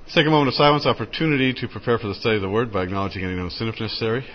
Let's take a moment of silence, opportunity to prepare for the study of the Word by acknowledging any known sin if necessary.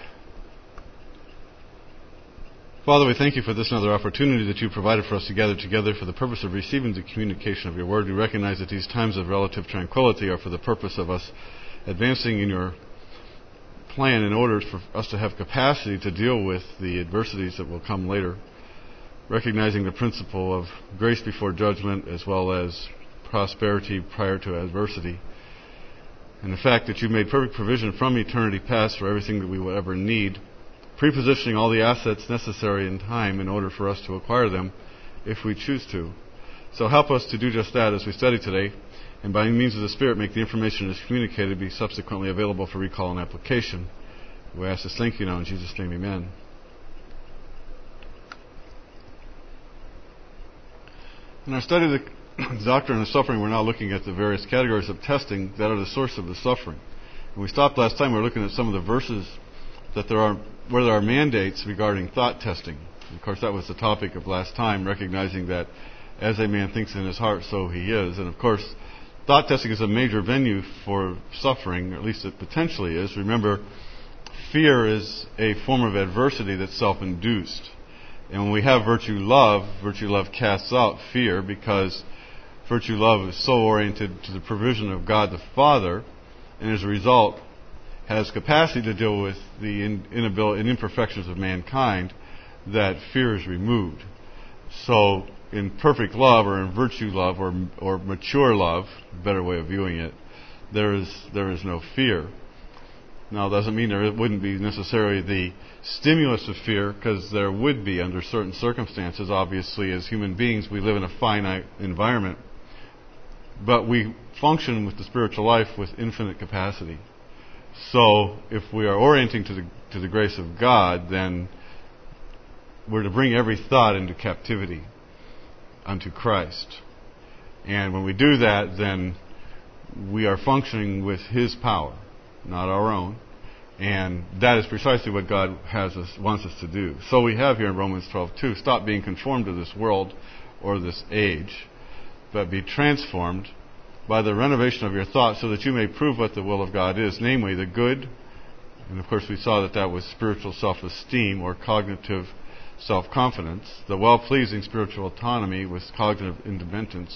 Father, we thank you for this another opportunity that you provided for us to gather together for the purpose of receiving the communication of your Word. We recognize that these times of relative tranquility are for the purpose of us advancing in your plan in order for us to have capacity to deal with the adversities that will come later, recognizing the principle of grace before judgment as well as prosperity prior to adversity, and the fact that you made perfect provision from eternity past for everything that we will ever need, prepositioning all the assets necessary in time in order for us to acquire them if we choose to. So help us to do just that as we study today, and by means of the Spirit make the information that is communicated be subsequently available for recall and application. We ask this thank you now in Jesus' name, amen. In our study of the doctrine of suffering, we're now looking at the various categories of testing that are the source of the suffering. And we stopped last time, we were looking at some of the verses that where there are mandates regarding thought testing. And of course, that was the topic of last time, recognizing that as a man thinks in his heart, so he is. And of course, thought testing is a major venue for suffering, or at least it potentially is. Remember, fear is a form of adversity that's self-induced. And when we have virtue love casts out fear, because virtue love is so oriented to the provision of God the Father, and as a result has capacity to deal with the inability and imperfections of mankind, that fear is removed. So in perfect love, or in virtue love, or mature love, a better way of viewing it, there is no fear. Now, it doesn't mean there wouldn't be necessarily the stimulus of fear, because there would be under certain circumstances. Obviously, as human beings, we live in a finite environment, but we function with the spiritual life with infinite capacity. So, if we are orienting to the grace of God, then we're to bring every thought into captivity unto Christ. And when we do that, then we are functioning with His power, not our own. And that is precisely what God wants us to do. So we have here in Romans 12:2, stop being conformed to this world or this age, but be transformed by the renovation of your thoughts, so that you may prove what the will of God is, namely the good, and of course we saw that was spiritual self-esteem or cognitive self-confidence, the well-pleasing spiritual autonomy with cognitive independence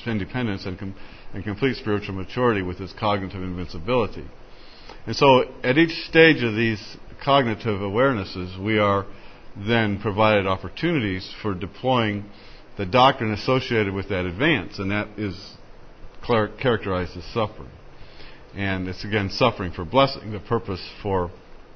and complete spiritual maturity with its cognitive invincibility. And so at each stage of these cognitive awarenesses, we are then provided opportunities for deploying the doctrine associated with that advance, and that is characterized as suffering. And it's again suffering for blessing. The purpose for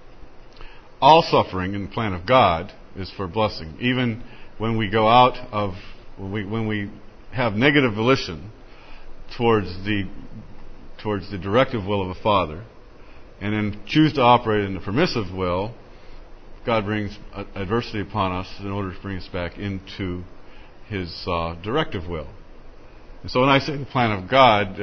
all suffering in the plan of God is for blessing. Even when we go out of, when we have negative volition towards the directive will of the Father, and then choose to operate in the permissive will, God brings adversity upon us in order to bring us back into His directive will. And so when I say the plan of God,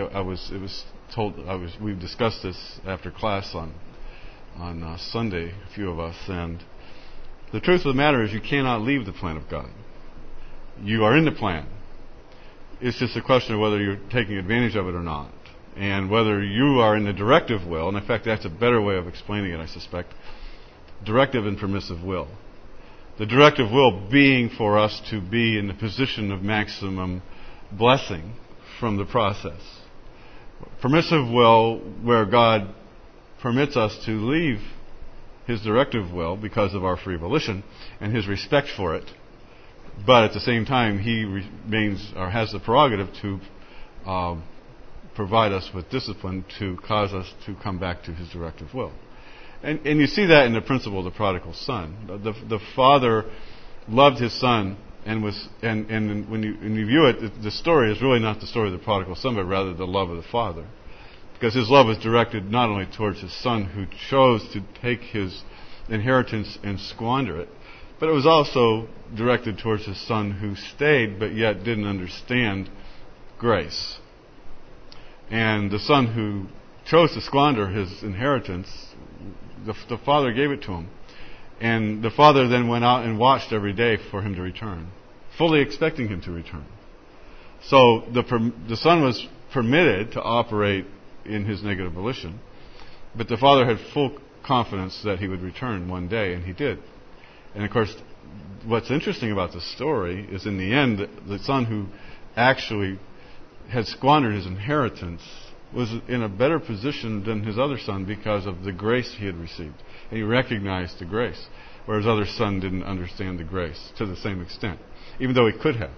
we discussed this after class on Sunday, a few of us, and the truth of the matter is you cannot leave the plan of God. You are in the plan. It's just a question of whether you're taking advantage of it or not, and whether you are in the directive will. And in fact, that's a better way of explaining it, I suspect. Directive and permissive will. The directive will being for us to be in the position of maximum blessing from the process. Permissive will, where God permits us to leave His directive will because of our free volition and His respect for it, but at the same time He remains or has the prerogative to provide us with discipline to cause us to come back to His directive will. And you see that in the principle of the prodigal son. The father loved his son, and when you view it, the story is really not the story of the prodigal son, but rather the love of the father. Because his love was directed not only towards his son who chose to take his inheritance and squander it, but it was also directed towards his son who stayed but yet didn't understand grace. And the son who chose to squander his inheritance, the father gave it to him. And the father then went out and watched every day for him to return, fully expecting him to return. So the son was permitted to operate in his negative volition. But the father had full confidence that he would return one day, and he did. And of course, what's interesting about the story is in the end, the son who actually had squandered his inheritance was in a better position than his other son because of the grace he had received. And he recognized the grace, whereas his other son didn't understand the grace to the same extent, even though he could have.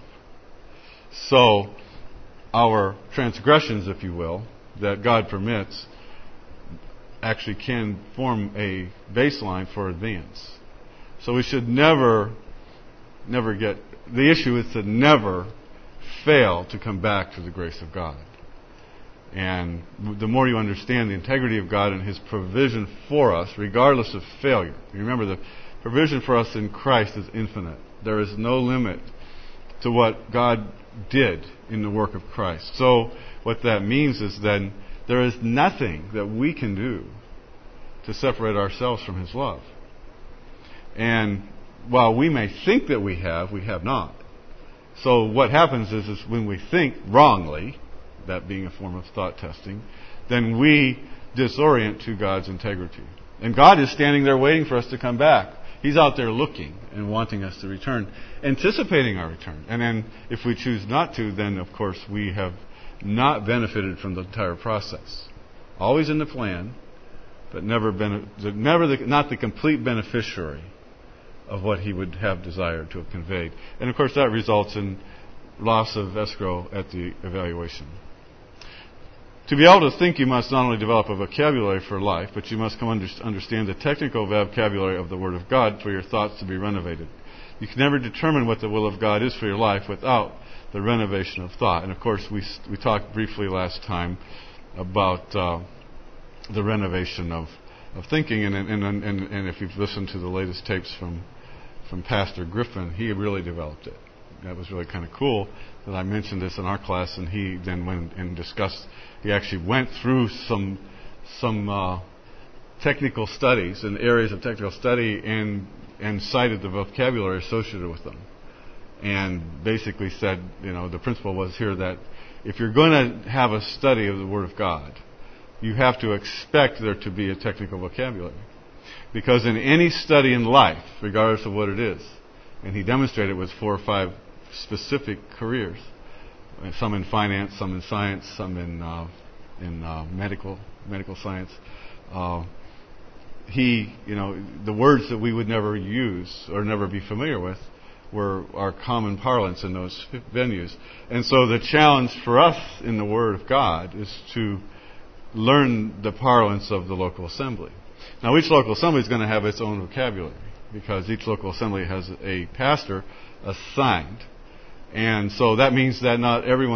So, our transgressions, if you will, that God permits, actually can form a baseline for advance. So we should never get... The issue is to never fail to come back to the grace of God. And the more you understand the integrity of God and His provision for us, regardless of failure. Remember, the provision for us in Christ is infinite. There is no limit to what God did in the work of Christ. So what that means is then there is nothing that we can do to separate ourselves from His love. And while we may think that we have not. So what happens is when we think wrongly, that being a form of thought testing, then we disorient to God's integrity. And God is standing there waiting for us to come back. He's out there looking and wanting us to return, anticipating our return. And then if we choose not to, then of course we have not benefited from the entire process. Always in the plan, but not the complete beneficiary of what He would have desired to have conveyed. And of course that results in loss of escrow at the evaluation. To be able to think, you must not only develop a vocabulary for life, but you must come understand the technical vocabulary of the Word of God for your thoughts to be renovated. You can never determine what the will of God is for your life without the renovation of thought. And of course, we talked briefly last time about the renovation of thinking. And if you've listened to the latest tapes from Pastor Griffin, he really developed it. That was really kind of cool that I mentioned this in our class, and he then went and discussed. He actually went through some technical studies and areas of technical study and cited the vocabulary associated with them, and basically said, the principle was here that if you're going to have a study of the Word of God, you have to expect there to be a technical vocabulary, because in any study in life, regardless of what it is, and he demonstrated it with 4 or 5 specific careers, some in finance, some in science, some in medical science. The words that we would never use or never be familiar with were our common parlance in those venues. And so the challenge for us in the Word of God is to learn the parlance of the local assembly. Now, each local assembly is going to have its own vocabulary, because each local assembly has a pastor assigned. And so that means that not every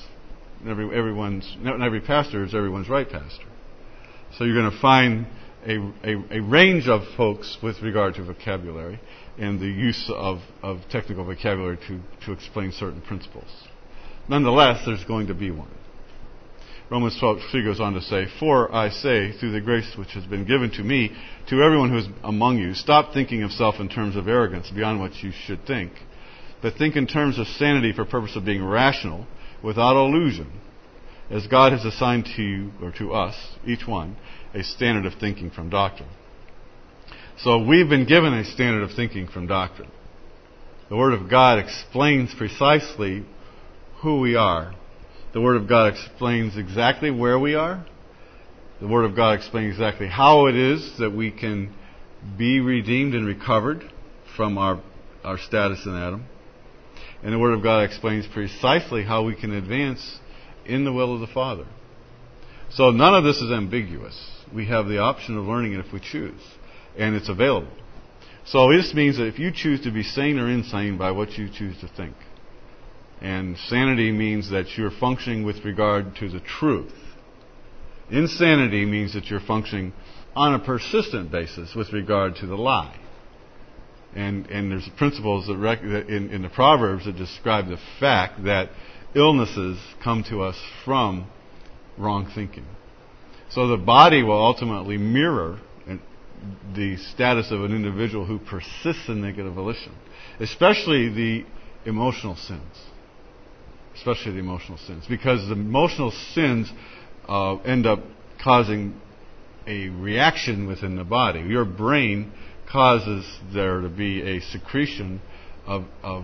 pastor is everyone's right pastor. So you're going to find a range of folks with regard to vocabulary and the use of technical vocabulary to explain certain principles. Nonetheless, there's going to be one. Romans 12:3 goes on to say, "For I say, through the grace which has been given to me, to everyone who is among you, stop thinking of self in terms of arrogance beyond what you should think, but think in terms of sanity for purpose of being rational, without illusion, as God has assigned to you, or to us, each one, a standard of thinking from doctrine." So we've been given a standard of thinking from doctrine. The Word of God explains precisely who we are. The Word of God explains exactly where we are. The Word of God explains exactly how it is that we can be redeemed and recovered from our status in Adam. And the Word of God explains precisely how we can advance in the will of the Father. So none of this is ambiguous. We have the option of learning it if we choose. And it's available. So this means that if you choose to be sane or insane by what you choose to think. And sanity means that you're functioning with regard to the truth. Insanity means that you're functioning on a persistent basis with regard to the lie. And there's principles that in the Proverbs that describe the fact that illnesses come to us from wrong thinking. So the body will ultimately mirror the status of an individual who persists in negative volition, especially the emotional sins. Because the emotional sins end up causing a reaction within the body. Your brain causes there to be a secretion of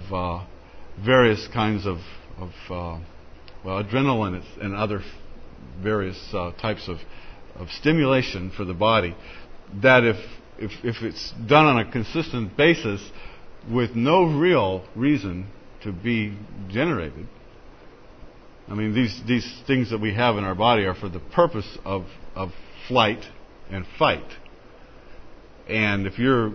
various kinds of adrenaline and other various types of stimulation for the body, that if it's done on a consistent basis with no real reason to be generated. I mean, these things that we have in our body are for the purpose of flight and fight. And if you're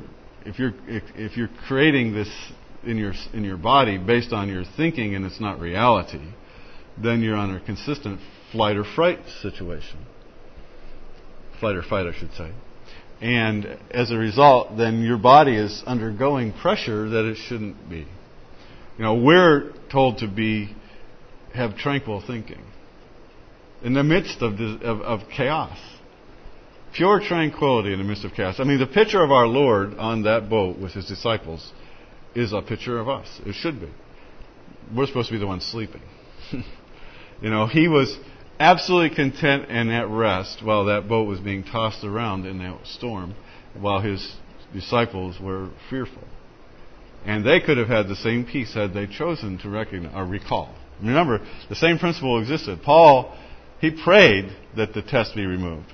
creating this in your body based on your thinking and it's not reality, then you're on a consistent flight or fright situation. Flight or fight, I should say. And as a result, then your body is undergoing pressure that it shouldn't be. You know, we're told to have tranquil thinking in the midst of chaos. Pure tranquility in the midst of chaos. I mean, the picture of our Lord on that boat with His disciples is a picture of us. It should be. We're supposed to be the ones sleeping. You know, He was absolutely content and at rest while that boat was being tossed around in that storm, while His disciples were fearful. And they could have had the same peace had they chosen to recognize or recall. Remember, the same principle existed. Paul, he prayed that the test be removed.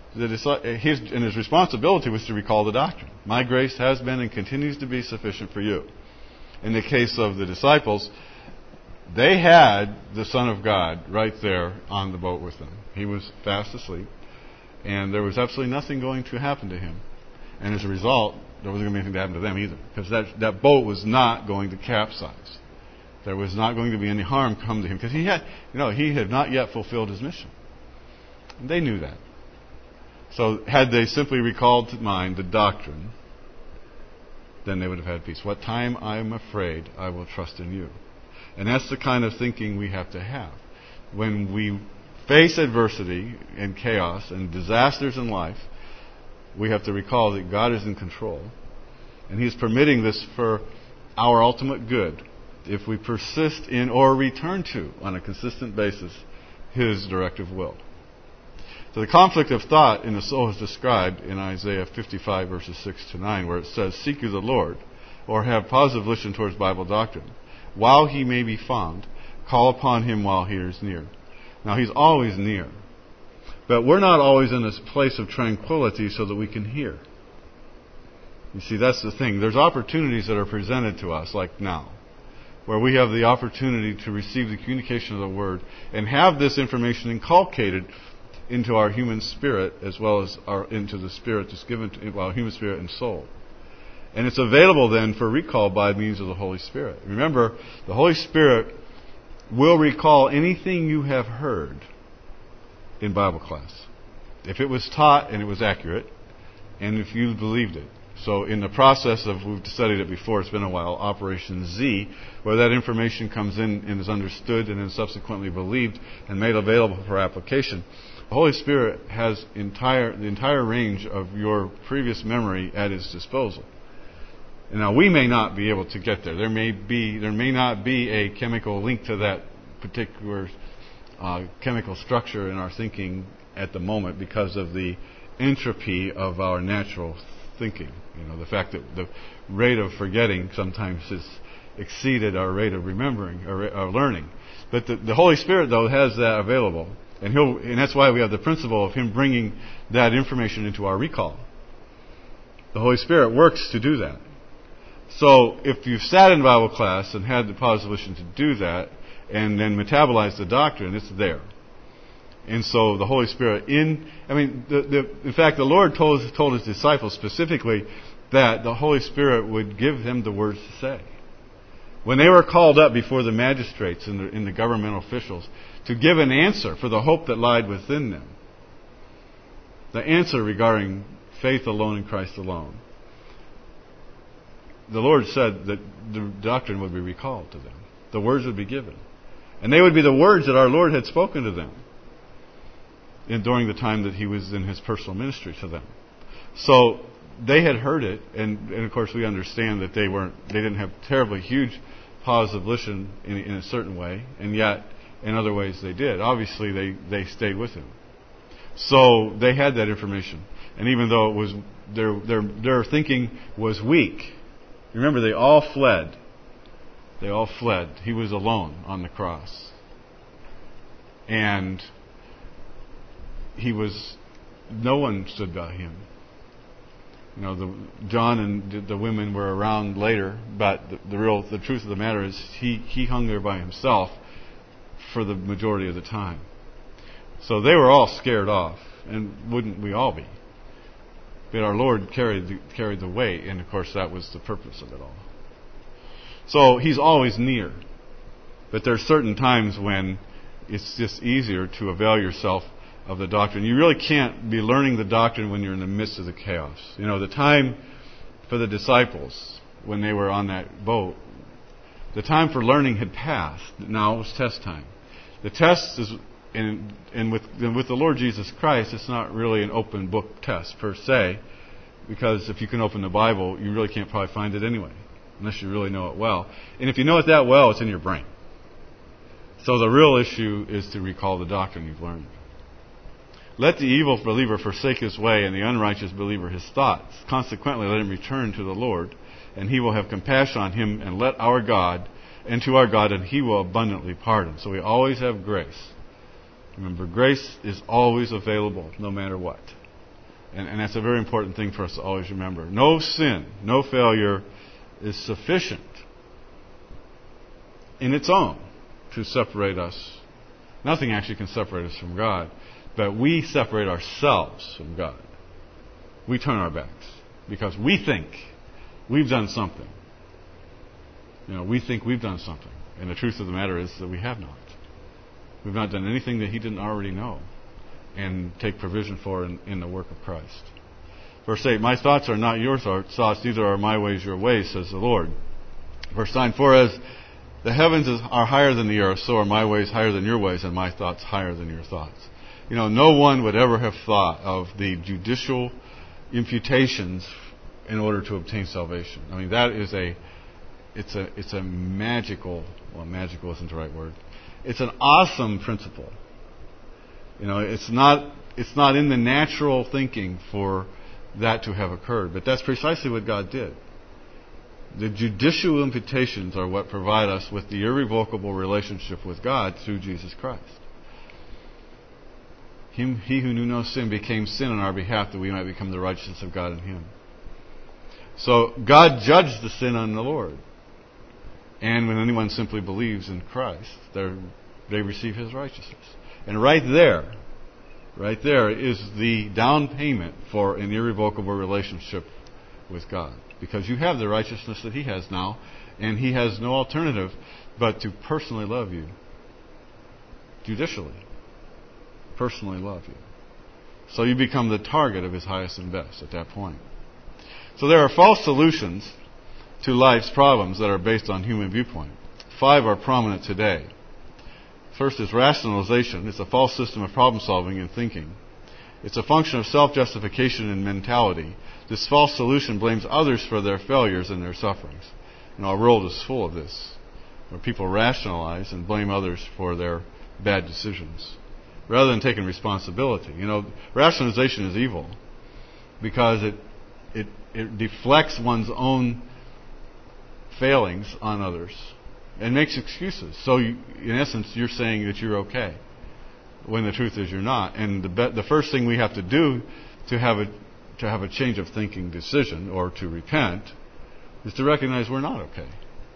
His responsibility was to recall the doctrine. My grace has been and continues to be sufficient for you. In the case of the disciples, they had the Son of God right there on the boat with them. He was fast asleep, and there was absolutely nothing going to happen to him. And as a result, there wasn't going to be anything to happen to them either, because that boat was not going to capsize. There was not going to be any harm come to him, because he had not yet fulfilled his mission. And they knew that. So had they simply recalled to mind the doctrine, then they would have had peace. What time I am afraid, I will trust in you. And that's the kind of thinking we have to have. When we face adversity and chaos and disasters in life, we have to recall that God is in control. And He is permitting this for our ultimate good if we persist in or return to, on a consistent basis, His directive will. So the conflict of thought in the soul is described in Isaiah 55, verses 6 to 9, where it says, "Seek you the Lord," or have positive volition towards Bible doctrine. "While He may be found, call upon Him while He is near." Now, He's always near. But we're not always in this place of tranquility so that we can hear. You see, that's the thing. There's opportunities that are presented to us, like now, where we have the opportunity to receive the communication of the Word and have this information inculcated into our human spirit as well as into the spirit that's given to our human spirit and soul. And it's available then for recall by means of the Holy Spirit. Remember, the Holy Spirit will recall anything you have heard in Bible class, if it was taught and it was accurate, and if you believed it. So in the process of, we've studied it before, it's been a while, Operation Z, where that information comes in and is understood and then subsequently believed and made available for application. The Holy Spirit has the entire range of your previous memory at His disposal. And now we may not be able to get there. There may not be a chemical link to that particular chemical structure in our thinking at the moment because of the entropy of our natural thinking. You know, the fact that the rate of forgetting sometimes has exceeded our rate of remembering or learning. But the Holy Spirit, though, has that available. And that's why we have the principle of Him bringing that information into our recall. The Holy Spirit works to do that. So if you've sat in Bible class and had the positive volition to do that and then metabolize the doctrine, it's there. And so the Holy Spirit in fact, the Lord told His disciples specifically that the Holy Spirit would give them the words to say. When they were called up before the magistrates and the governmental officials to give an answer for the hope that lied within them, the answer regarding faith alone in Christ alone, the Lord said that the doctrine would be recalled to them. The words would be given. And they would be the words that our Lord had spoken to them during the time that He was in His personal ministry to them. So they had heard it, and of course we understand that they didn't have terribly huge positive volition in a certain way, and yet in other ways they did. Obviously they stayed with Him. So they had that information. And even though it was their thinking was weak, remember they all fled. They all fled. He was alone on the cross. And no one stood by him. John and the women were around later, but the truth of the matter is he hung there by himself for the majority of the time. So they were all scared off, and wouldn't we all be? But our Lord carried the weight, and of course that was the purpose of it all. So He's always near. But there are certain times when it's just easier to avail yourself of the doctrine. You really can't be learning the doctrine when you're in the midst of the chaos. The time for the disciples when they were on that boat, the time for learning had passed. Now it was test time. The test is, and with the Lord Jesus Christ, it's not really an open book test per se, because if you can open the Bible, you really can't probably find it anyway, unless you really know it well. And if you know it that well, it's in your brain. So the real issue is to recall the doctrine you've learned. Let the evil believer forsake his way, and the unrighteous believer his thoughts. Consequently, let him return to the Lord, and He will have compassion on him, and to our God, and He will abundantly pardon. So we always have grace. Remember, grace is always available, no matter what. And that's a very important thing for us to always remember. No sin, no failure is sufficient in its own to separate us. Nothing actually can separate us from God. But we separate ourselves from God. We turn our backs because we think we've done something. We think we've done something. And the truth of the matter is that we have not. We've not done anything that He didn't already know and take provision for in the work of Christ. Verse 8, my thoughts are not your thoughts, neither are my ways your ways, says the Lord. Verse 9, for as the heavens are higher than the earth, so are my ways higher than your ways, and my thoughts higher than your thoughts. No one would ever have thought of the judicial imputations in order to obtain salvation. I mean, that is it's a magical isn't the right word. It's an awesome principle. It's not in the natural thinking for that to have occurred, but that's precisely what God did. The judicial imputations are what provide us with the irrevocable relationship with God through Jesus Christ. He who knew no sin became sin on our behalf that we might become the righteousness of God in Him. So God judged the sin on the Lord. And when anyone simply believes in Christ, they receive His righteousness. And right there is the down payment for an irrevocable relationship with God. Because you have the righteousness that He has now, and He has no alternative but to personally love you. Judicially. Personally love you. So you become the target of His highest and best at that point. So there are false solutions to life's problems that are based on human viewpoint. 5 are prominent today. First is rationalization. It's a false system of problem solving and thinking. It's a function of self-justification and mentality. This false solution blames others for their failures and their sufferings. Our world is full of this, where people rationalize and blame others for their bad decisions, rather than taking responsibility. Rationalization is evil because it deflects one's own failings on others and makes excuses. So, in essence, you're saying that you're okay, when the truth is you're not. And the first thing we have to do to have a change of thinking decision or to repent is to recognize we're not okay.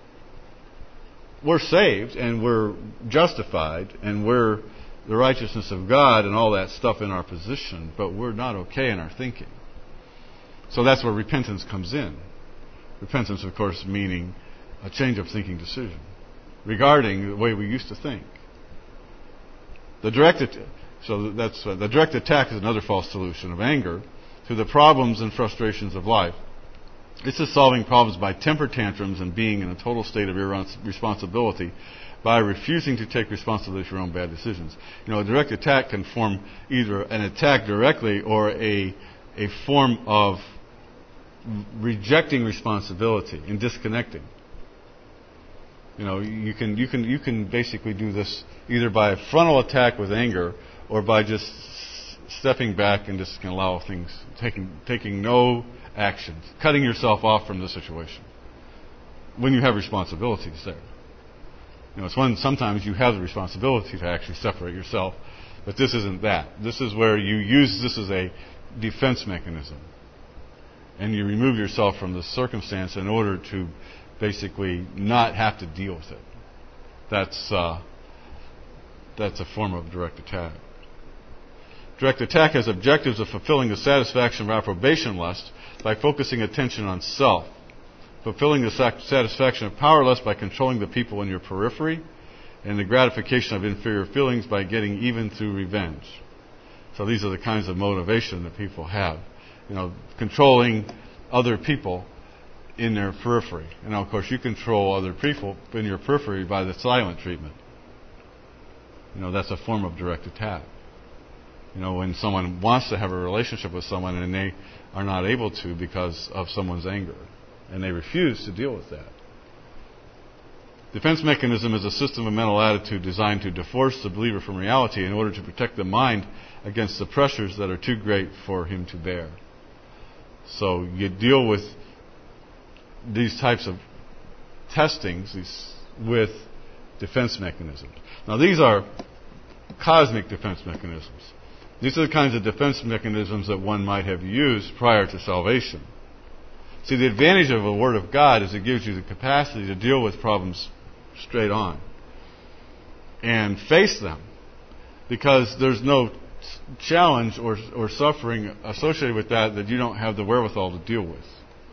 We're saved and we're justified and we're the righteousness of God and all that stuff in our position, but we're not okay in our thinking. So that's where repentance comes in. Repentance, of course, meaning a change of thinking decision regarding the way we used to think. The direct attack is another false solution of anger to the problems and frustrations of life. This is solving problems by temper tantrums and being in a total state of irresponsibility by refusing to take responsibility for your own bad decisions. A direct attack can form either an attack directly or a form of rejecting responsibility and disconnecting. You can basically do this either by a frontal attack with anger or by just stepping back and just can allow things, taking no actions, cutting yourself off from the situation when you have responsibilities there. It's when sometimes you have the responsibility to actually separate yourself, but this isn't that. This is where you use this as a defense mechanism, and you remove yourself from the circumstance in order to basically not have to deal with it. That's a form of direct attack. Direct attack has objectives of fulfilling the satisfaction of approbation lust by focusing attention on self, fulfilling the satisfaction of power lust by controlling the people in your periphery, and the gratification of inferior feelings by getting even through revenge. So these are the kinds of motivation that people have. Controlling other people in their periphery. And now, of course, you control other people in your periphery by the silent treatment. That's a form of direct attack. When someone wants to have a relationship with someone and they are not able to because of someone's anger, and they refuse to deal with that. Defense mechanism is a system of mental attitude designed to divorce the believer from reality in order to protect the mind against the pressures that are too great for him to bear. So you deal with these types of testings with defense mechanisms. Now these are cosmic defense mechanisms. These are the kinds of defense mechanisms that one might have used prior to salvation. See, the advantage of the Word of God is it gives you the capacity to deal with problems straight on and face them, because there's no challenge or suffering associated with that you don't have the wherewithal to deal with.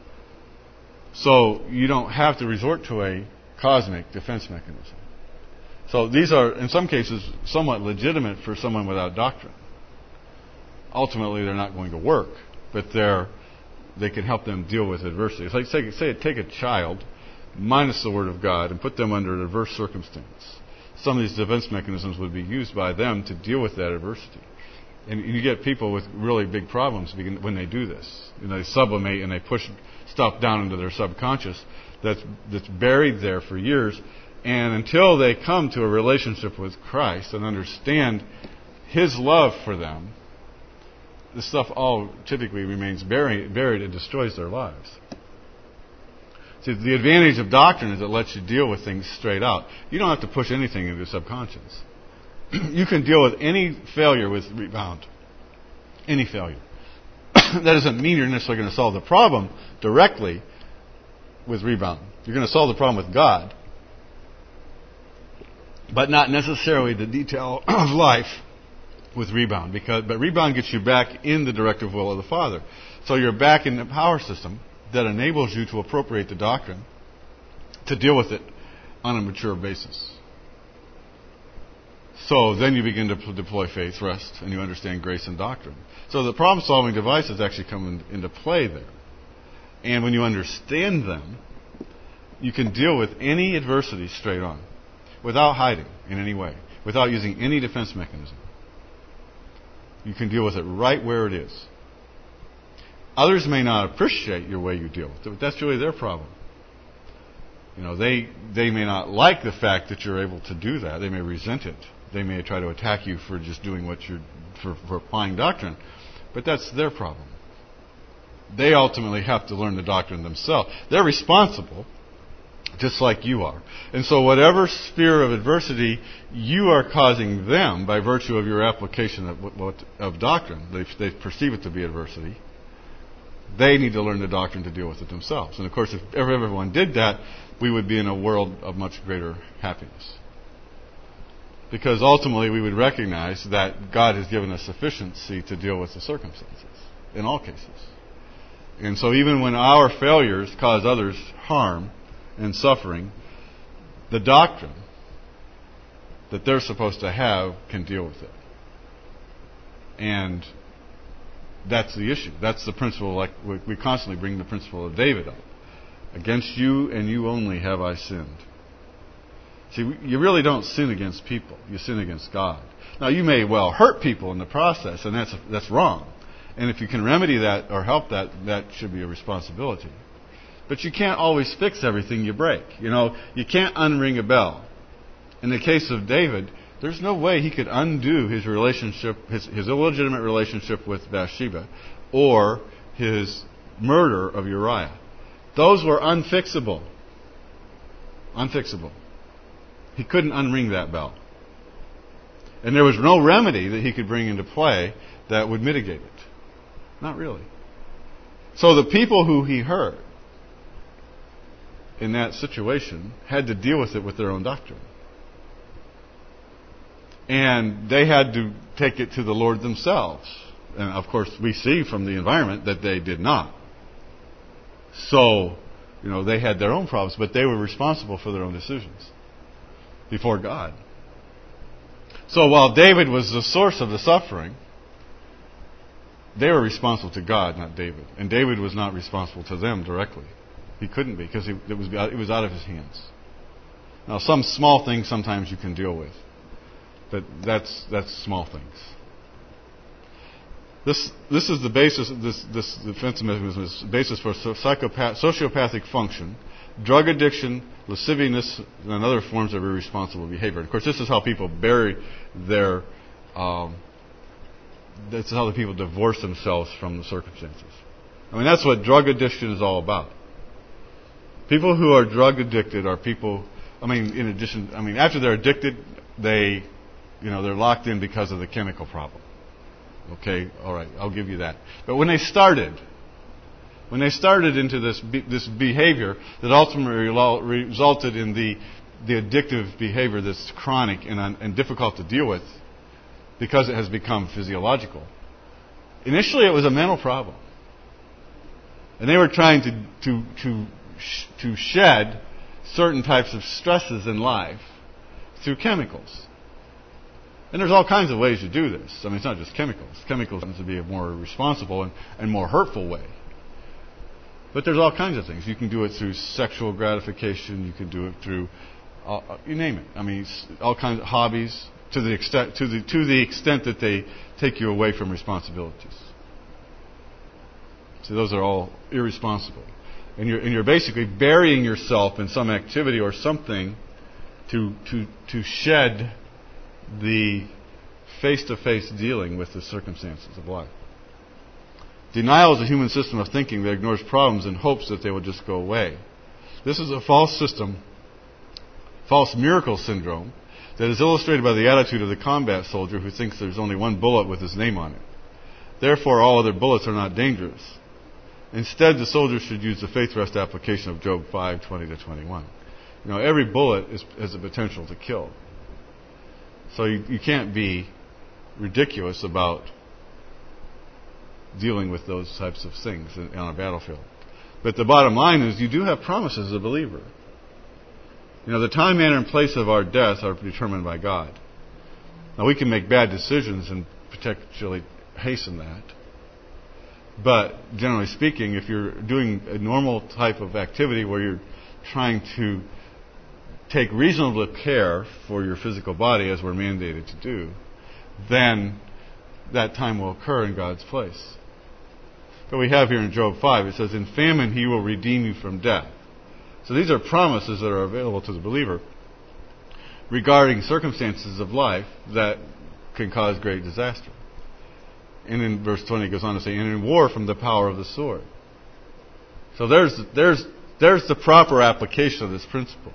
So you don't have to resort to a cosmic defense mechanism. So these are, in some cases, somewhat legitimate for someone without doctrine. Ultimately, they're not going to work, but they can help them deal with adversity. It's like, take a child minus the Word of God and put them under an adverse circumstance. Some of these defense mechanisms would be used by them to deal with that adversity. And you get people with really big problems when they do this. They sublimate and they push stuff down into their subconscious that's buried there for years. And until they come to a relationship with Christ and understand His love for them, this stuff all typically remains buried and destroys their lives. See, the advantage of doctrine is it lets you deal with things straight out. You don't have to push anything into your subconscious. You can deal with any failure with rebound. Any failure. That doesn't mean you're necessarily going to solve the problem directly with rebound. You're going to solve the problem with God, but not necessarily the detail of life with rebound. But rebound gets you back in the directive will of the Father. So you're back in the power system that enables you to appropriate the doctrine to deal with it on a mature basis. So then you begin to deploy faith, rest, and you understand grace and doctrine. So the problem-solving devices actually come into play there. And when you understand them, you can deal with any adversity straight on, without hiding in any way, without using any defense mechanism. You can deal with it right where it is. Others may not appreciate your way you deal with it, but that's really their problem. They may not like the fact that you're able to do that. They may resent it. They may try to attack you for just doing for applying doctrine, but that's their problem. They ultimately have to learn the doctrine themselves. They're responsible, just like you are. And so whatever sphere of adversity you are causing them by virtue of your application of doctrine, they perceive it to be adversity, they need to learn the doctrine to deal with it themselves. And of course, if everyone did that, we would be in a world of much greater happiness. Because ultimately we would recognize that God has given us sufficiency to deal with the circumstances in all cases. And so even when our failures cause others harm and suffering, the doctrine that they're supposed to have can deal with it. And that's the issue. That's the principle, like we constantly bring the principle of David up. Against you and you only have I sinned. See, you really don't sin against people. You sin against God. Now, you may well hurt people in the process, and that's wrong. And if you can remedy that or help that, that should be a responsibility. But you can't always fix everything you break. You can't unring a bell. In the case of David, There's no way he could undo his relationship, his illegitimate relationship with Bathsheba, or his murder of Uriah. Those were unfixable. Unfixable. He couldn't unring that bell. And there was no remedy that he could bring into play that would mitigate it. Not really. So the people who he hurt in that situation had to deal with it with their own doctrine. And they had to take it to the Lord themselves. And of course, we see from the environment that they did not. So, they had their own problems, but they were responsible for their own decisions before God. So while David was the source of the suffering, they were responsible to God, not David. And David was not responsible to them directly. He couldn't be, because it was out of his hands. Now, some small things sometimes you can deal with, but that's small things. This is the basis. This defense mechanism is the basis for sociopathic function, drug addiction, lasciviousness, and other forms of irresponsible behavior. Of course, this is how people bury their. That's how the people divorce themselves from the circumstances. I mean, that's what drug addiction is all about. People who are drug addicted are people. After they're addicted, they're locked in because of the chemical problem. Okay, all right, I'll give you that. But when they started into this behavior that ultimately resulted in the addictive behavior that's chronic and difficult to deal with because it has become physiological. Initially, it was a mental problem, and they were trying to shed certain types of stresses in life through chemicals. And there's all kinds of ways to do this. I mean, it's not just chemicals. Chemicals tend to be a more responsible and more hurtful way. But there's all kinds of things. You can do it through sexual gratification. You can do it through, you name it. I mean, all kinds of hobbies to the extent that they take you away from responsibilities. So those are all irresponsible, and you're basically burying yourself in some activity or something to shed the face-to-face dealing with the circumstances of life. Denial is a human system of thinking that ignores problems in hopes that they will just go away. This is a false system, false miracle syndrome, that is illustrated by the attitude of the combat soldier who thinks there's only one bullet with his name on it. Therefore, all other bullets are not dangerous. Instead, the soldier should use the faith rest application of Job 5:20-21. Every bullet has the potential to kill. So you can't be ridiculous about dealing with those types of things on a battlefield. But the bottom line is you do have promises as a believer. The time, manner, and place of our death are determined by God. Now, we can make bad decisions and potentially hasten that. But generally speaking, if you're doing a normal type of activity where you're trying to take reasonable care for your physical body, as we're mandated to do, then that time will occur in God's place. But we have here in Job 5, it says, "In famine he will redeem you from death." So these are promises that are available to the believer regarding circumstances of life that can cause great disaster. And in verse 20 it goes on to say, "And in war from the power of the sword." So there's the proper application of this principle.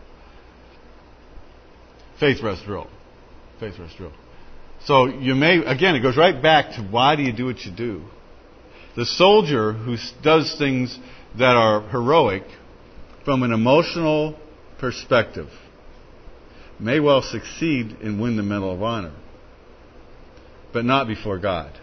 Faith rest drill. Faith rest drill. So it goes right back to why do you do what you do? The soldier who does things that are heroic from an emotional perspective may well succeed and win the Medal of Honor, but not before God.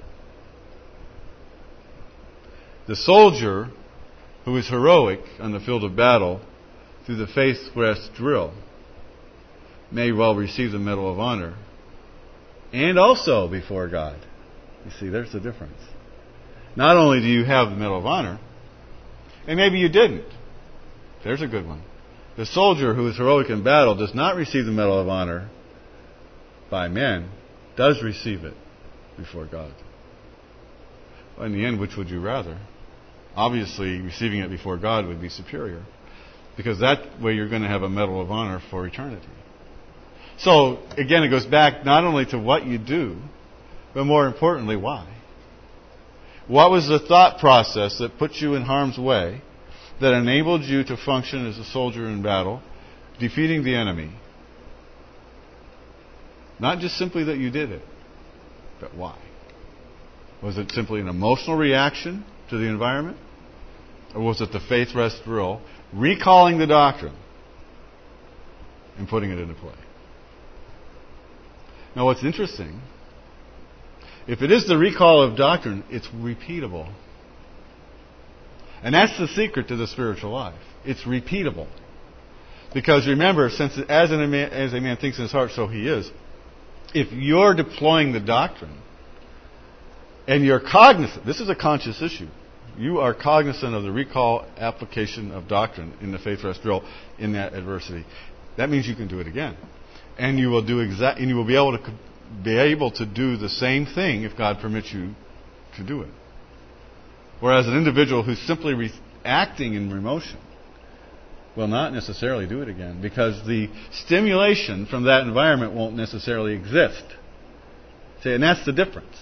The soldier who is heroic on the field of battle through the faith rest drill may well receive the Medal of Honor, and also before God. You see, there's the difference. Not only do you have the Medal of Honor, and maybe you didn't. There's a good one. The soldier who is heroic in battle does not receive the Medal of Honor by men, does receive it before God. Well, in the end, which would you rather? Obviously, receiving it before God would be superior, because that way you're going to have a Medal of Honor for eternity. So, again, it goes back not only to what you do, but more importantly, why. What was the thought process that put you in harm's way, that enabled you to function as a soldier in battle, defeating the enemy? Not just simply that you did it, but why? Was it simply an emotional reaction to the environment? Or was it the faith rest drill, recalling the doctrine and putting it into play? Now what's interesting, if it is the recall of doctrine, it's repeatable. And that's the secret to the spiritual life. It's repeatable. Because remember, since as a man thinks in his heart, so he is, if you're deploying the doctrine, and you're cognizant, this is a conscious issue, you are cognizant of the recall application of doctrine in the faith rest drill in that adversity, that means you can do it again. And you will and you will be able to do the same thing if God permits you to do it. Whereas an individual who's simply reacting in emotion will not necessarily do it again, because the stimulation from that environment won't necessarily exist. See, and that's the difference.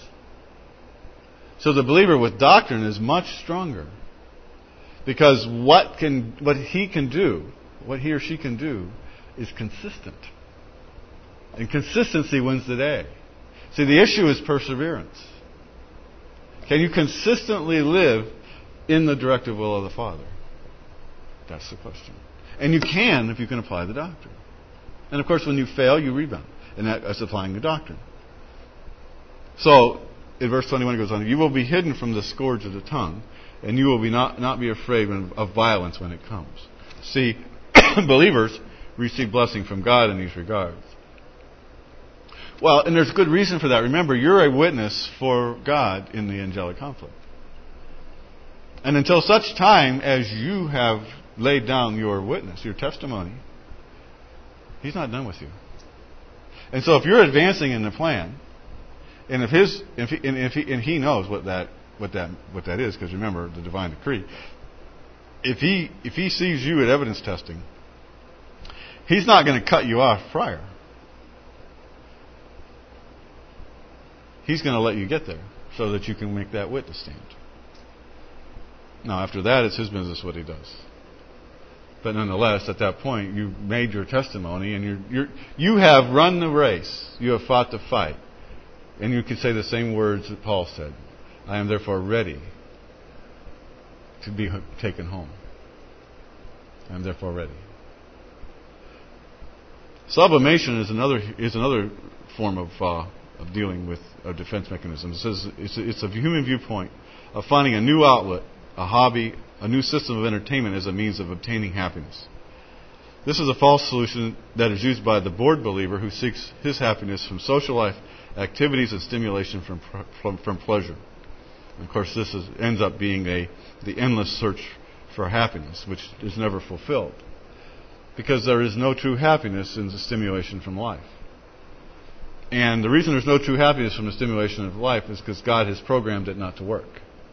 So the believer with doctrine is much stronger, because what he or she can do, is consistent. And consistency wins the day. See, the issue is perseverance. Can you consistently live in the directive will of the Father? That's the question. And you can if you can apply the doctrine. And of course, when you fail, you rebound. And that's applying the doctrine. So, in verse 21 it goes on, you will be hidden from the scourge of the tongue, and you will not be afraid of violence when it comes. See, believers receive blessing from God in these regards. Well, and there's good reason for that. Remember, you're a witness for God in the angelic conflict. And until such time as you have laid down your witness, your testimony, He's not done with you. And so if you're advancing in the plan, and if He knows what that is, because remember the divine decree, if He sees you at evidence testing, He's not going to cut you off prior. He's going to let you get there so that you can make that witness stand. Now, after that, it's His business what He does. But nonetheless, at that point, you've made your testimony, and you have run the race. You have fought the fight. And you can say the same words that Paul said. I am therefore ready to be taken home. I am therefore ready. Sublimation is another form of dealing with a defense mechanism. It says it's a human viewpoint of finding a new outlet, a hobby, a new system of entertainment as a means of obtaining happiness. This is a false solution that is used by the bored believer who seeks his happiness from social life, activities, and stimulation from pleasure. And of course, this ends up being the endless search for happiness, which is never fulfilled, because there is no true happiness in the stimulation from life. And the reason there's no true happiness from the stimulation of life is because God has programmed it not to work.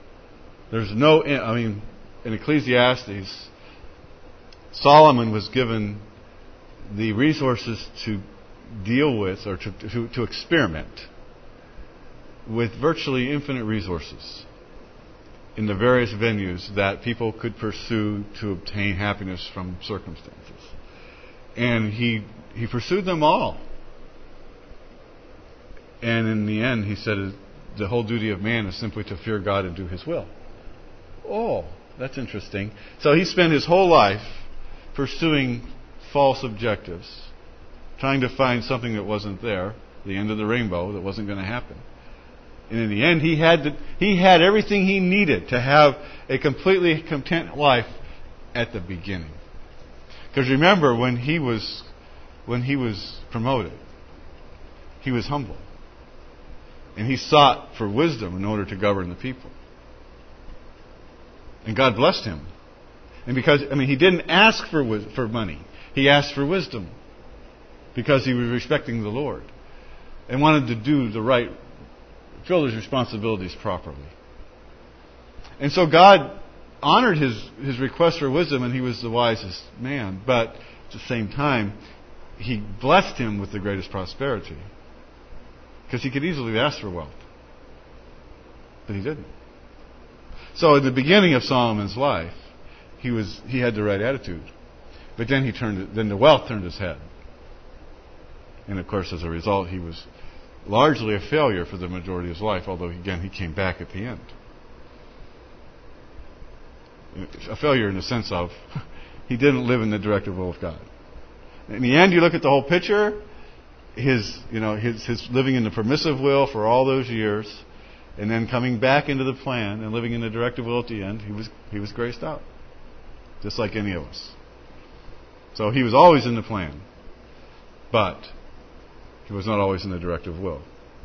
In Ecclesiastes, Solomon was given the resources to deal with, or to experiment with virtually infinite resources in the various venues that people could pursue to obtain happiness from circumstances. And he pursued them all. And in the end, he said, the whole duty of man is simply to fear God and do His will. Oh, that's interesting. So he spent his whole life pursuing false objectives, trying to find something that wasn't there, the end of the rainbow that wasn't going to happen. And in the end, he had everything he needed to have a completely content life at the beginning. Because remember, when he was promoted, he was humble. And he sought for wisdom in order to govern the people. And God blessed him. And because, he didn't ask for money. He asked for wisdom. Because he was respecting the Lord. And wanted to do fill his responsibilities properly. And so God honored his request for wisdom, and he was the wisest man. But at the same time, he blessed him with the greatest prosperity. Because he could easily ask for wealth. But he didn't. So at the beginning of Solomon's life, he had the right attitude. But then then the wealth turned his head. And of course, as a result, he was largely a failure for the majority of his life, although again he came back at the end. A failure in the sense of he didn't live in the directive will of God. In the end, you look at the whole picture, his living in the permissive will for all those years, and then coming back into the plan and living in the directive will at the end, he was graced out. Just like any of us. So he was always in the plan. But he was not always in the directive will.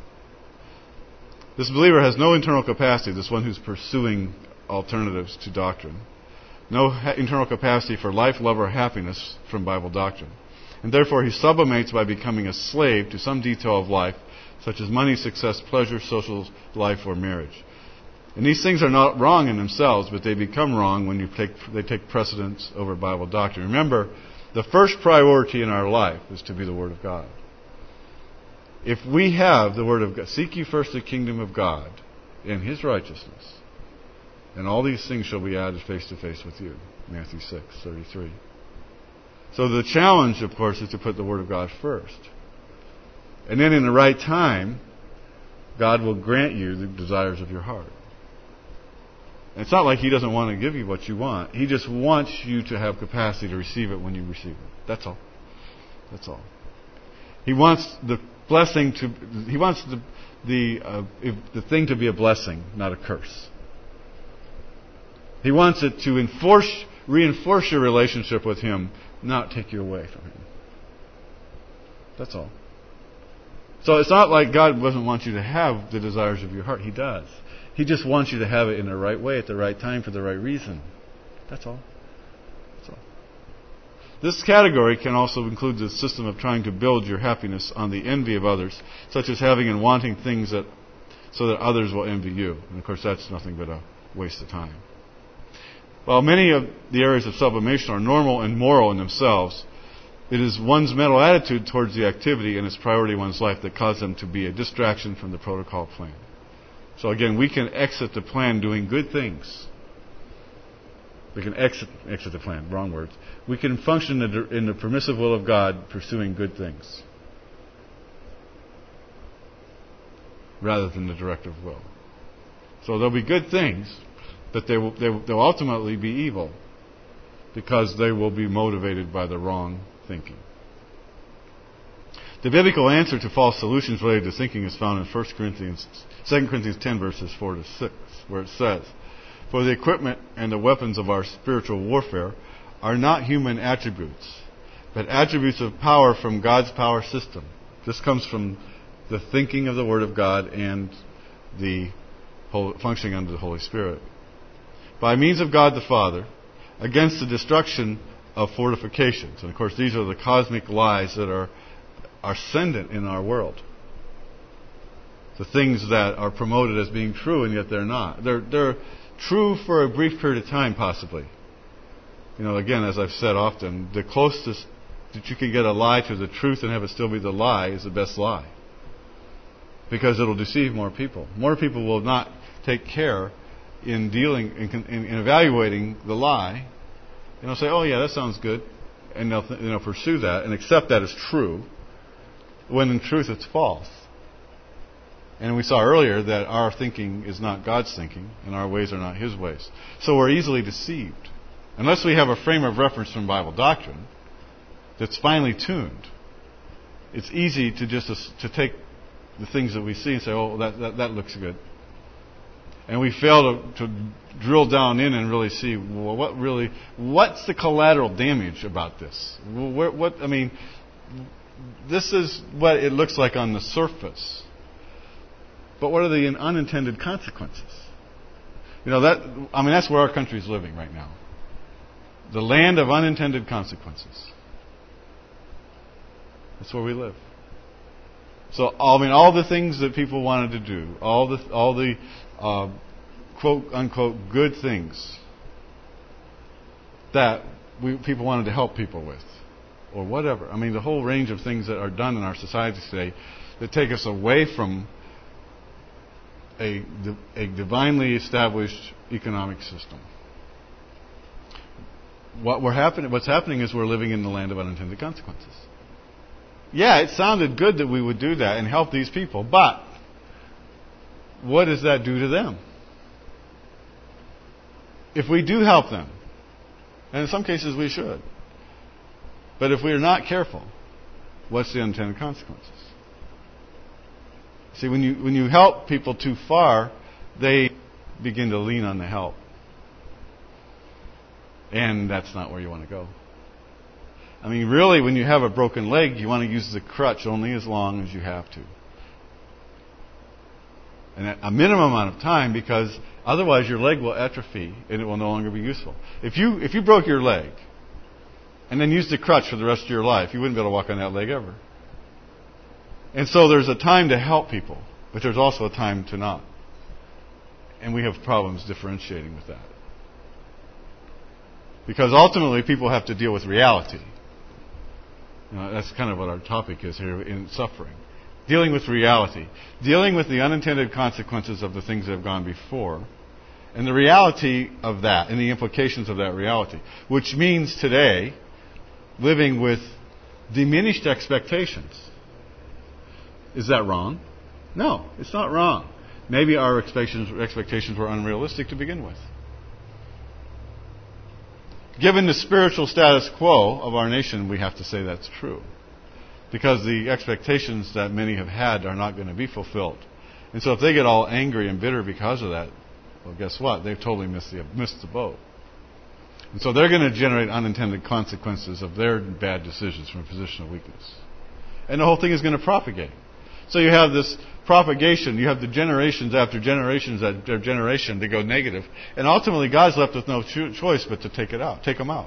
This believer has no internal capacity, this one who's pursuing alternatives to doctrine. No internal capacity for life, love, or happiness from Bible doctrine. And therefore he sublimates by becoming a slave to some detail of life, such as money, success, pleasure, social life, or marriage. And these things are not wrong in themselves, but they become wrong when they take precedence over Bible doctrine. Remember, the first priority in our life is to be the Word of God. If we have the Word of God, seek ye first the kingdom of God and His righteousness, and all these things shall be added face to face with you. Matthew 6:33. So the challenge, of course, is to put the Word of God first. And then in the right time, God will grant you the desires of your heart. And it's not like He doesn't want to give you what you want. He just wants you to have capacity to receive it when you receive it. That's all. That's all. He wants the blessing to. He wants the thing to be a blessing, not a curse. He wants it to reinforce your relationship with Him, not take you away from Him. That's all. So it's not like God doesn't want you to have the desires of your heart. He does. He just wants you to have it in the right way, at the right time, for the right reason. That's all. That's all. This category can also include the system of trying to build your happiness on the envy of others, such as having and wanting things so that others will envy you. And of course, that's nothing but a waste of time. While many of the areas of sublimation are normal and moral in themselves, it is one's mental attitude towards the activity and its priority in one's life that cause them to be a distraction from the protocol plan. So again, we can exit the plan doing good things. We can exit the plan, wrong words. We can function in the permissive will of God, pursuing good things, rather than the directive will. So there'll be good things, but they'll ultimately be evil, because they will be motivated by the wrong thinking. The biblical answer to false solutions related to thinking is found in 2 Corinthians 10, verses 4 to 6, where it says, "For the equipment and the weapons of our spiritual warfare are not human attributes, but attributes of power from God's power system." This comes from the thinking of the Word of God and the functioning under the Holy Spirit. "By means of God the Father, against the destruction of fortifications." And of course, these are the cosmic lies that are ascendant in our world. The things that are promoted as being true, and yet they're not. They're true for a brief period of time, possibly. Again, as I've said often, the closest that you can get a lie to the truth and have it still be the lie is the best lie. Because it'll deceive more people. More people will not take care in dealing, in evaluating the lie. And they'll say, "Oh yeah, that sounds good." And they'll pursue that and accept that as true, when in truth it's false. And we saw earlier that our thinking is not God's thinking, and our ways are not His ways. So we're easily deceived. Unless we have a frame of reference from Bible doctrine that's finely tuned, it's easy to take the things that we see and say, "Oh, that looks good." And we fail to drill down in and really see, well, what's the collateral damage about this? This is what it looks like on the surface. But what are the unintended consequences? That's where our country is living right now. The land of unintended consequences. That's where we live. So, all the things that people wanted to do, all the quote unquote good things that people wanted to help people with, or whatever. I mean, the whole range of things that are done in our society today that take us away from a divinely established economic system. What's happening is we're living in the land of unintended consequences. Yeah, it sounded good that we would do that and help these people, but what does that do to them? If we do help them, and in some cases we should, but if we are not careful, what's the unintended consequences? See, when you help people too far, they begin to lean on the help. And that's not where you want to go. I mean, really, when you have a broken leg, you want to use the crutch only as long as you have to. And at a minimum amount of time, because otherwise your leg will atrophy and it will no longer be useful. If you broke your leg and then used the crutch for the rest of your life, you wouldn't be able to walk on that leg ever. And so there's a time to help people, but there's also a time to not. And we have problems differentiating with that. Because ultimately people have to deal with reality. That's kind of what our topic is here in suffering. Dealing with reality. Dealing with the unintended consequences of the things that have gone before. And the reality of that, and the implications of that reality. Which means today, living with diminished expectations. Is that wrong? No, it's not wrong. Maybe our expectations were unrealistic to begin with. Given the spiritual status quo of our nation, we have to say that's true. Because the expectations that many have had are not going to be fulfilled. And so if they get all angry and bitter because of that, well, guess what? They've totally missed the boat. And so they're going to generate unintended consequences of their bad decisions from a position of weakness. And the whole thing is going to propagate. So you have this propagation. You have the generations after generations after generation to go negative. And ultimately, God's left with no choice but to take them out.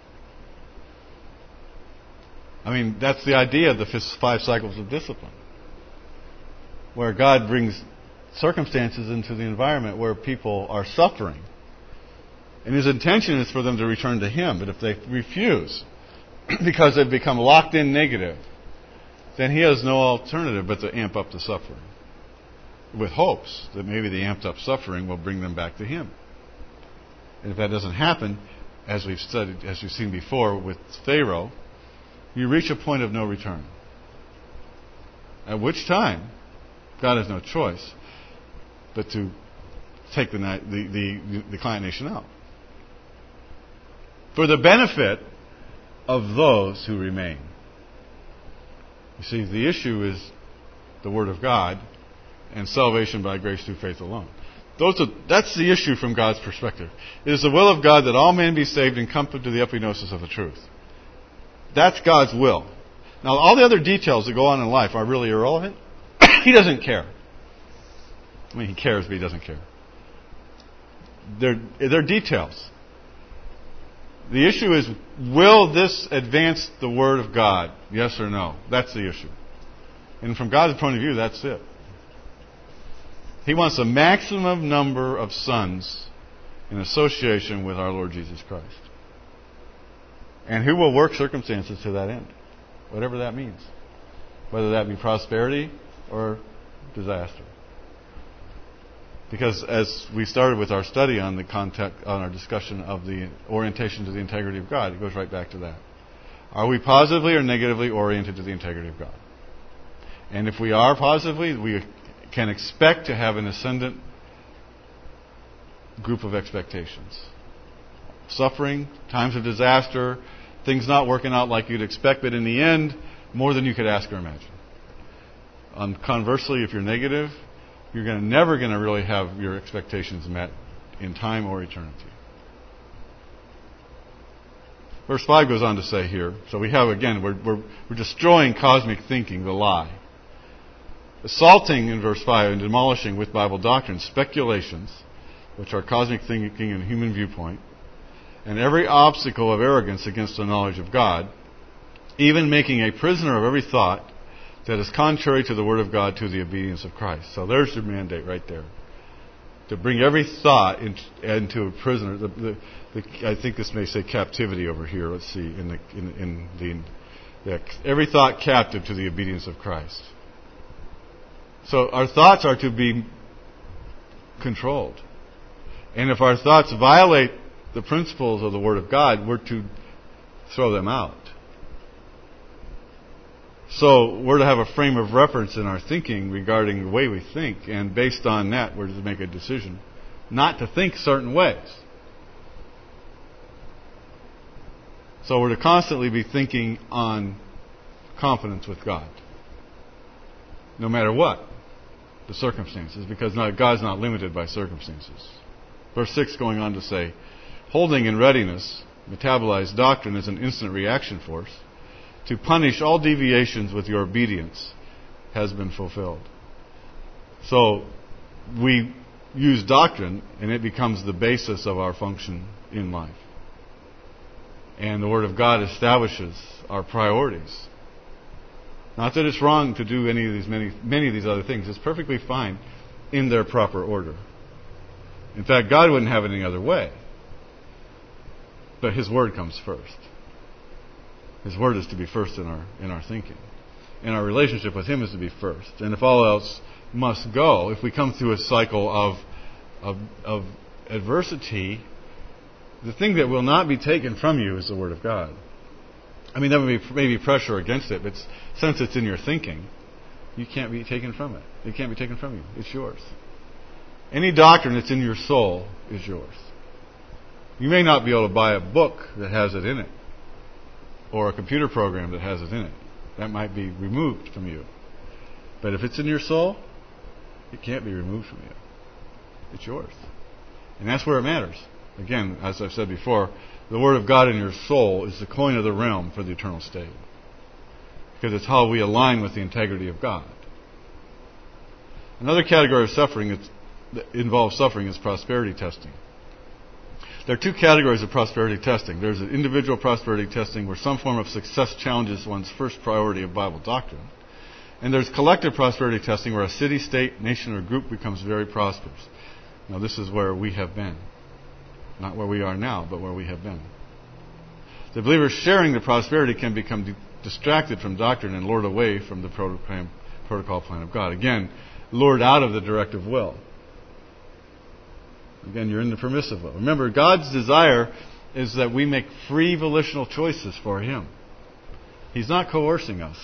I mean, that's the idea of the 5 cycles of discipline. Where God brings circumstances into the environment where people are suffering. And His intention is for them to return to Him. But if they refuse, because they've become locked in negative, then He has no alternative but to amp up the suffering. With hopes that maybe the amped up suffering will bring them back to Him. And if that doesn't happen, as we've studied, as we've seen before with Pharaoh, you reach a point of no return. At which time, God has no choice but to take the client nation out. For the benefit of those who remain. You see, the issue is the Word of God and salvation by grace through faith alone. That's the issue from God's perspective. It is the will of God that all men be saved and come to the epignosis of the truth. That's God's will. Now, all the other details that go on in life are really irrelevant. He doesn't care. I mean, He cares, but He doesn't care. They're details. The issue is, will this advance the Word of God? Yes or no? That's the issue. And from God's point of view, that's it. He wants a maximum number of sons in association with our Lord Jesus Christ. And who will work circumstances to that end? Whatever that means. Whether that be prosperity or disaster. Because as we started with our study on our discussion of the orientation to the integrity of God, it goes right back to that. Are we positively or negatively oriented to the integrity of God? And if we are positively, we can expect to have an ascendant group of expectations. Suffering, times of disaster, things not working out like you'd expect, but in the end, more than you could ask or imagine. Conversely, if you're negative, you're never going to really have your expectations met in time or eternity. Verse 5 goes on to say here, so we have, again, we're destroying cosmic thinking, the lie. Assaulting, in verse 5, and demolishing with Bible doctrine speculations, which are cosmic thinking and human viewpoint, and every obstacle of arrogance against the knowledge of God, even making a prisoner of every thought that is contrary to the Word of God to the obedience of Christ. So there's the mandate right there. To bring every thought into a prisoner. I think this may say captivity over here. Let's see, in Every thought captive to the obedience of Christ. So our thoughts are to be controlled. And if our thoughts violate the principles of the Word of God, we're to throw them out. So we're to have a frame of reference in our thinking regarding the way we think, and based on that, we're to make a decision not to think certain ways. So we're to constantly be thinking on confidence with God, no matter what the circumstances, because God's not limited by circumstances. Verse 6 going on to say, holding in readiness metabolized doctrine is an instant reaction force to punish all deviations with your obedience has been fulfilled. So we use doctrine, and it becomes the basis of our function in life. And the Word of God establishes our priorities. Not that it's wrong to do any of these many of these other things. It's perfectly fine in their proper order. In fact, God wouldn't have it any other way. But His Word comes first. His Word is to be first in our thinking. And our relationship with Him is to be first. And if all else must go, if we come through a cycle of adversity, the thing that will not be taken from you is the Word of God. I mean, there may be maybe pressure against it, but since it's in your thinking, you can't be taken from it. It can't be taken from you. It's yours. Any doctrine that's in your soul is yours. You may not be able to buy a book that has it in it, or a computer program that has it in it. That might be removed from you. But if it's in your soul, it can't be removed from you. It's yours. And that's where it matters. Again, as I've said before, the Word of God in your soul is the coin of the realm for the eternal state. Because it's how we align with the integrity of God. Another category of suffering that involves suffering is prosperity testing. There are two categories of prosperity testing. There's an individual prosperity testing where some form of success challenges one's first priority of Bible doctrine. And there's collective prosperity testing where a city, state, nation, or group becomes very prosperous. Now this is where we have been. Not where we are now, but where we have been. The believer sharing the prosperity can become distracted from doctrine and lured away from the protocol plan of God. Again, lured out of the directive will. Again, you're in the permissive will. Remember, God's desire is that we make free volitional choices for Him. He's not coercing us.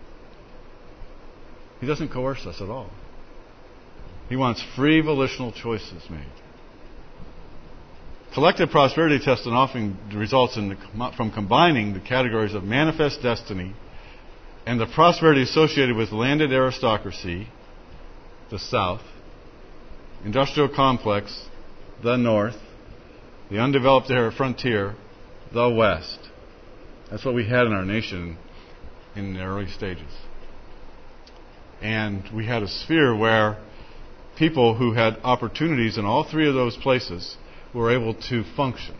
He doesn't coerce us at all. He wants free volitional choices made. Collective prosperity testing often results from combining the categories of manifest destiny and the prosperity associated with landed aristocracy, the South, industrial complex, the North, the undeveloped frontier, the West. That's what we had in our nation in the early stages. And we had a sphere where people who had opportunities in all three of those places were able to function.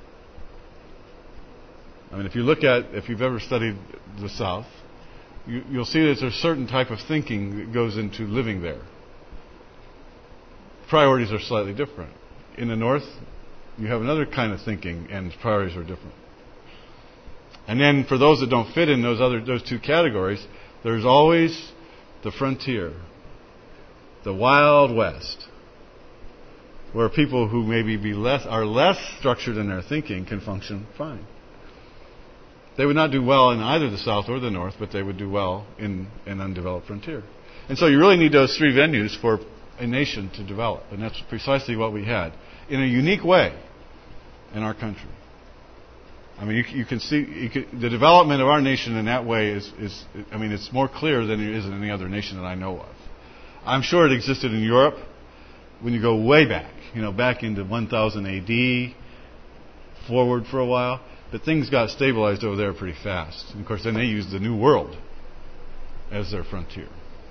I mean, if you've ever studied the South, you'll see that there's a certain type of thinking that goes into living there. Priorities are slightly different. In the North, you have another kind of thinking, and priorities are different. And then for those that don't fit in those two categories, there's always the frontier, the Wild West, where people who maybe are less structured in their thinking can function fine. They would not do well in either the South or the North, but they would do well in an undeveloped frontier. And so you really need those three venues for a nation to develop. And that's precisely what we had in a unique way in our country. I mean, you can see the development of our nation in that way is it's more clear than it is in any other nation that I know of. I'm sure it existed in Europe when you go way back, back into 1000 AD, forward for a while. But things got stabilized over there pretty fast. And of course, then they used the New World as their frontier.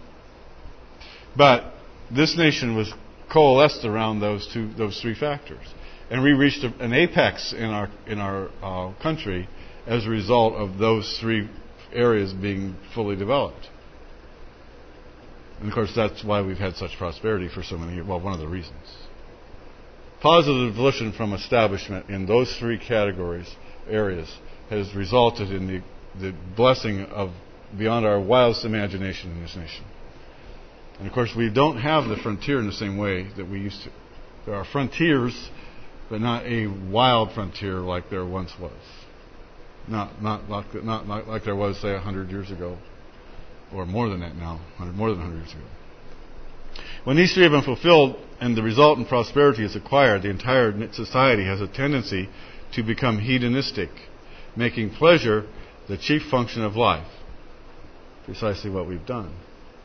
But this nation was coalesced around those three factors. And we reached an apex in our country as a result of those three areas being fully developed. And of course, that's why we've had such prosperity for so many years. Well, one of the reasons. Positive volition from establishment in those three areas has resulted in the the blessing of beyond our wildest imagination in this nation. And of course, we don't have the frontier in the same way that we used to. There are frontiers, but not a wild frontier like there once was. Not like there was, say, 100 years ago, or more than that now, more than 100 years ago. When these three have been fulfilled and the resultant prosperity is acquired, the entire society has a tendency to become hedonistic, making pleasure the chief function of life. Precisely what we've done.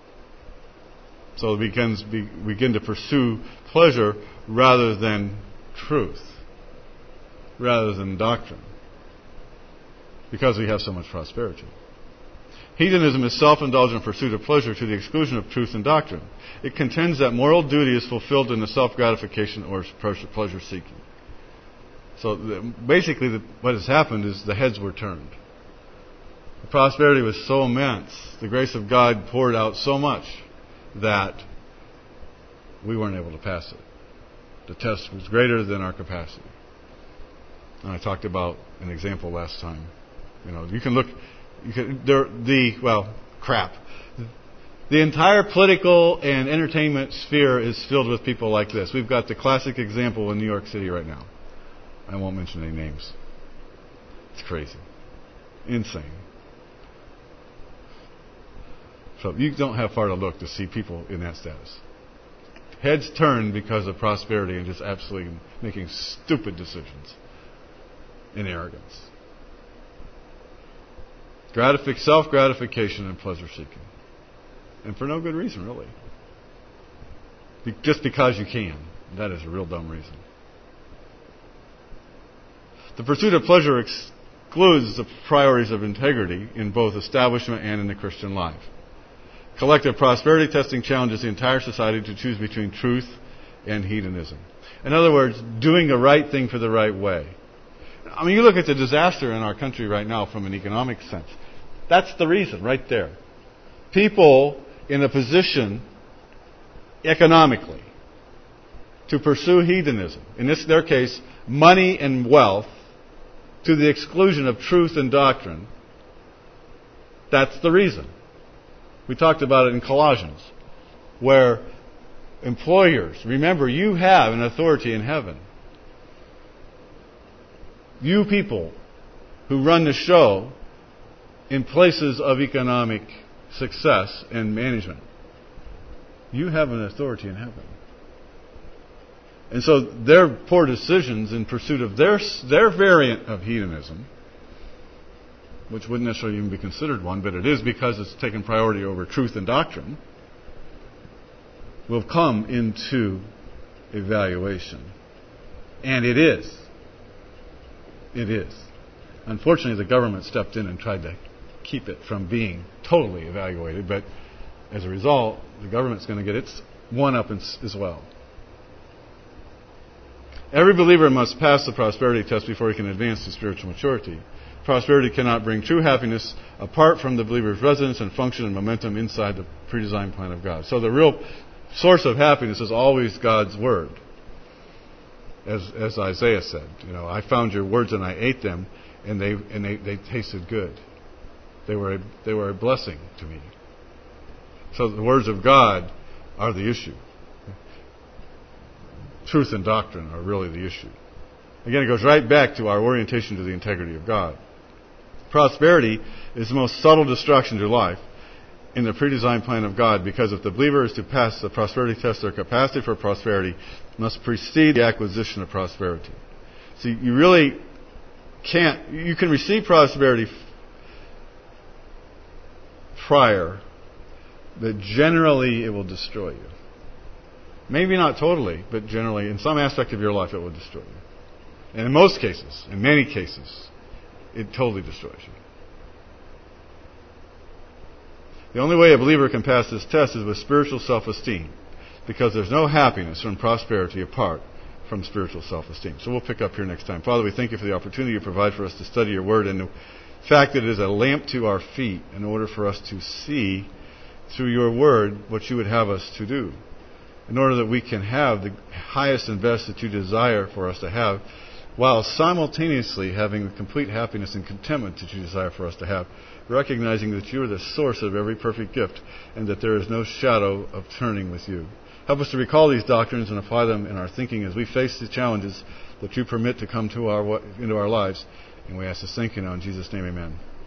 So we begin to pursue pleasure rather than truth, rather than doctrine, because we have so much prosperity. Hedonism is self-indulgent pursuit of pleasure to the exclusion of truth and doctrine. It contends that moral duty is fulfilled in the self-gratification or pleasure-seeking. So basically what has happened is the heads were turned. The prosperity was so immense, the grace of God poured out so much that we weren't able to pass it. The test was greater than our capacity. And I talked about an example last time. You can look. Crap. The entire political and entertainment sphere is filled with people like this. We've got the classic example in New York City right now. I won't mention any names. It's crazy. Insane. So you don't have far to look to see people in that status. Heads turned because of prosperity and just absolutely making stupid decisions in arrogance. Self-gratification and pleasure-seeking. And for no good reason, really. Just because you can. That is a real dumb reason. The pursuit of pleasure excludes the priorities of integrity in both establishment and in the Christian life. Collective prosperity testing challenges the entire society to choose between truth and hedonism. In other words, doing the right thing for the right way. You look at the disaster in our country right now from an economic sense. That's the reason, right there. People in a position economically to pursue hedonism, in their case, money and wealth, to the exclusion of truth and doctrine. That's the reason. We talked about it in Colossians, where employers, remember, you have an authority in heaven. You people who run the show in places of economic success and management, you have an authority in heaven. And so their poor decisions in pursuit of their variant of hedonism, which wouldn't necessarily even be considered one, but it is because it's taken priority over truth and doctrine, will come into evaluation. And it is. It is. Unfortunately, the government stepped in and tried to keep it from being totally evaluated, but as a result, the government's going to get its one-up as well. Every believer must pass the prosperity test before he can advance to spiritual maturity. Prosperity cannot bring true happiness apart from the believer's residence and function and momentum inside the predesigned plan of God. So the real source of happiness is always God's Word. As Isaiah said, I found your words and I ate them, and they tasted good. They were a blessing to me. So the words of God are the issue. Truth and doctrine are really the issue. Again, it goes right back to our orientation to the integrity of God. Prosperity is the most subtle distraction to life in the predesigned plan of God, because if the believer is to pass the prosperity test, their capacity for prosperity must precede the acquisition of prosperity. See, you really can't. You can receive prosperity prior, but generally it will destroy you. Maybe not totally, but generally, in some aspect of your life, it will destroy you. And in most cases, in many cases, it totally destroys you. The only way a believer can pass this test is with spiritual self-esteem, because there's no happiness from prosperity apart from spiritual self-esteem. So we'll pick up here next time. Father, we thank you for the opportunity you provide for us to study your word, and the fact that it is a lamp to our feet in order for us to see through your word what you would have us to do, in order that we can have the highest and best that you desire for us to have, while simultaneously having the complete happiness and contentment that you desire for us to have, recognizing that you are the source of every perfect gift and that there is no shadow of turning with you. Help us to recall these doctrines and apply them in our thinking as we face the challenges that you permit to come into our lives. And we ask this thank you now in Jesus' name, amen.